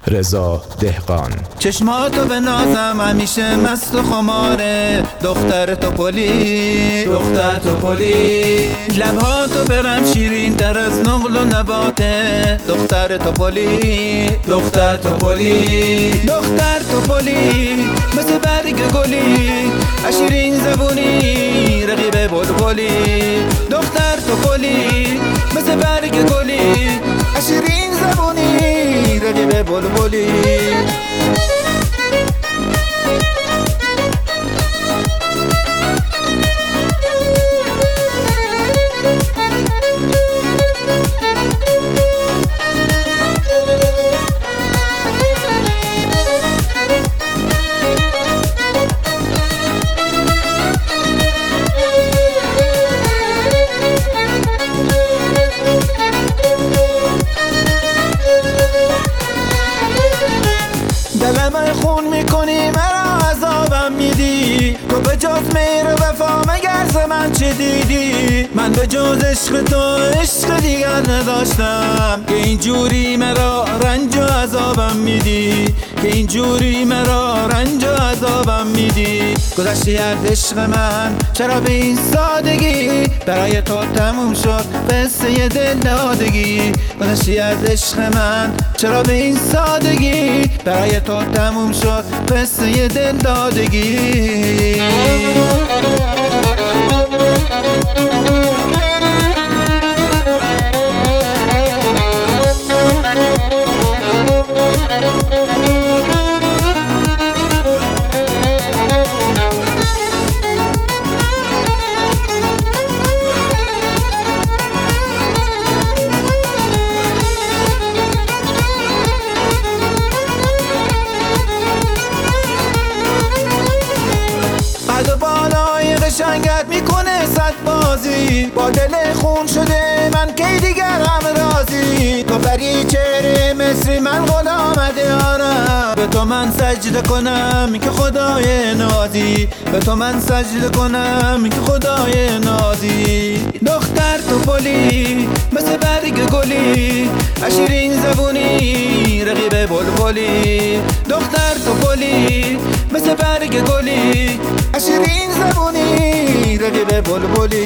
رضا دهقان. چشماتو به نازم همیشه مست و خماره، دختر توپلی دختر توپلی، لبهاتو برم شیرین در از نقل و نباته، دختر توپلی دختر توپلی، دختر توپلی مثل برگ گلی، شیرین زبونی رقیب بلبلی، دختر توپلی مثل برگ گلی، شیرین زبونی رقیب بلبلی. دلم خون میکنی مرا عذابم میدی، تو به جز مهر و وفا مگر ز من چه دیدی؟ من به جز عشق تو عشق دیگر نداشتم، که اینجوری مرا رنج و عذابم میدی، که اینجوری مرا رنج و عذابم میدی. گذشتی از عشق من چرا به این سادگی، برای تو تموم شد قصه دل دادگی. گذشتی از عشق من چرا به این سادگی، برای تو تموم شد قصه دل دادگی. بالای قشنگت میکنه صد بازی، با دل خون شده من کی دیگر هم رازی. تو بری چهره مصری من غلامت یارم، به تو من سجده کنم که خدای نازی، به تو من سجده کنم که خدای نازی. دختر توپلی مثل برگ گلی، شیرین زبونی رقیب بلبلی، دختر توپلی مثل برگ گلی، شیرین زبونی رقیب بلبلی.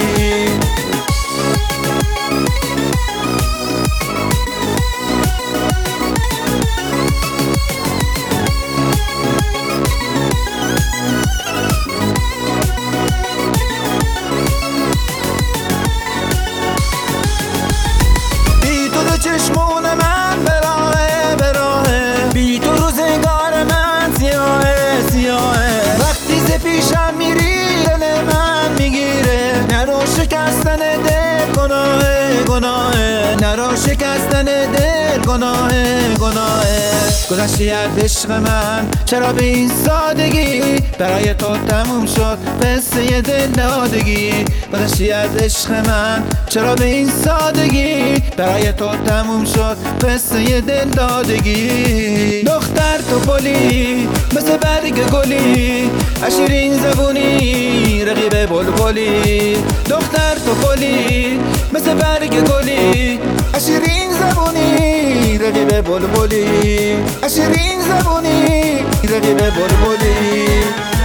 بی تو دو چشمون من براهه براهه، بی تو روزگار من سیاهه سیاهه. وقتی ز پیشم میری دل من میگیره، نرو شکستن دل گناهه گناهه، نرو شکستن دل گناهه گناهه. گذشتی از عشق من چرا به این سادگی، برای تو تموم شد قصه دل دادگی. گذشتی از عشق من چرا به این سادگی، برای تو تموم شد قصه دل دادگی. دختر توپلی مثل برگ گلی، شیرین زبونی رقیب بلبلی، دختر توپلی مثل برگ گلی، شیرین زبونی رقیب بلبلی، شیرین زبونی رقیب بلبلی.